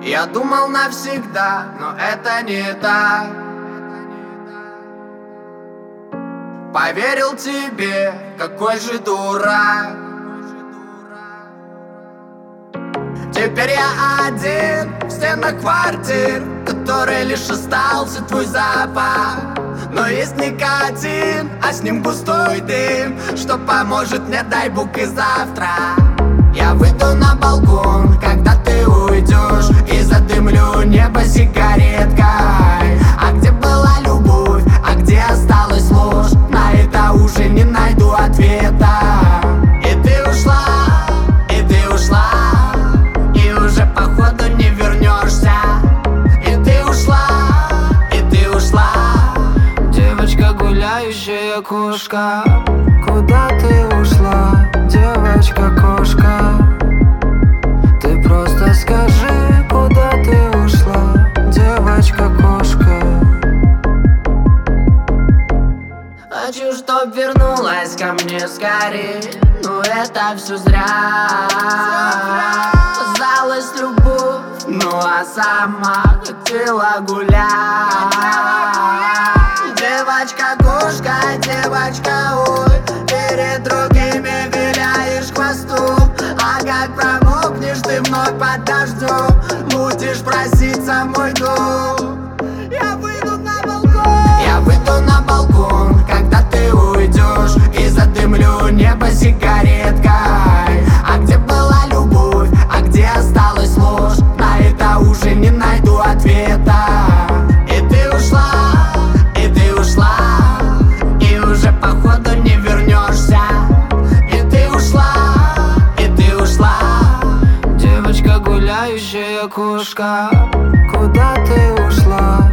Я думал навсегда, но это не так. Поверил тебе, какой же дурак. Теперь я один в стенах квартир, в которой лишь остался твой запах. Но есть никотин, а с ним густой дым, что поможет мне, дай бог, и завтра. Я выйду на балкон, когда ты уйдешь, и задымлю небо сигареткой. А где была любовь, а где осталась ложь? На это уже не найду ответа. И ты ушла, и ты ушла, и уже походу не вернешься. И ты ушла, и ты ушла. Девочка, гуляющая кошка, куда ты ушла, девочка-кошка? Ты просто скажи, куда ты ушла, девочка-кошка? Хочу, чтоб вернулась ко мне скорее, но это все зря. Осталась любовь, ну а сама хотела гулять. Девочка-кошка, девочка, ой, перед другими виляешь хвостом. А как промокнешь ты вновь под дождем, будешь проситься мой дом. Я выйду на балкон, когда ты уйдешь, и задымлю небо сигареткой. А где была любовь, а где осталась ложь? На это уже не найду ответа. И ты ушла, и ты ушла, и уже походу не вернешься. И ты ушла, и ты ушла. Девочка, гуляющая кошка, куда ты ушла,